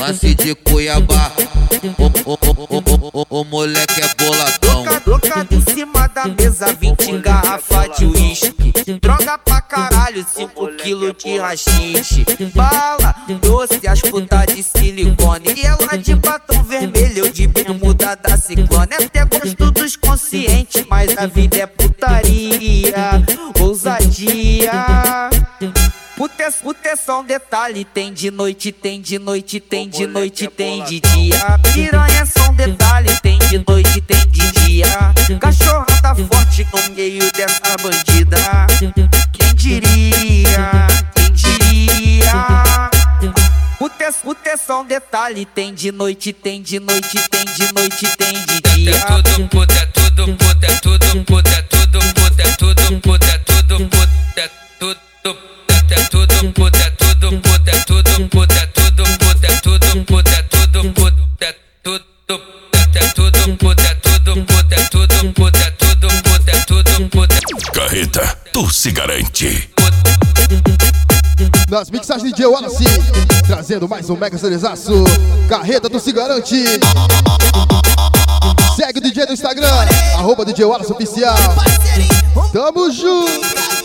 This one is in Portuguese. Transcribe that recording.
lance de Cuiabá. O moleque é boladão. Trocado em cima da mesa, 20 garrafas de uísque. Droga pra caralho, 5 quilos de rachixe. Bala, doce, as putas de silicone. E ela de batom vermelho, eu de bermuda da Ciclone. Até gosto dos conscientes, mas a vida é putaria, ousadia. Puta é só um detalhe, tem de noite, tem de noite, tem de noite, tem de dia. Piranha é só um detalhe, tem de noite, tem de dia. Cachorra tá forte no meio dessa bandida. Quem diria, quem diria? Puta é só um detalhe, tem de noite, tem de noite, tem de noite, tem de dia. É tudo puta, é tudo puta, é tudo puta, é tudo puta, é tudo puta, é tudo puta, é tudo. É tudo puta, é tudo puta, é tudo puta, é tudo puta, é tudo puta, é tudo puta, é tudo, é tudo puta, é tudo puta, é tudo puta, é tudo puta, é tudo puta. Carreta, tu se garante. Nas mixagens DJ Wallace, trazendo mais um mega serizaço. Carreta, tu se garante. Segue o DJ no Instagram, @DJ Wallace Oficial. Tamo junto.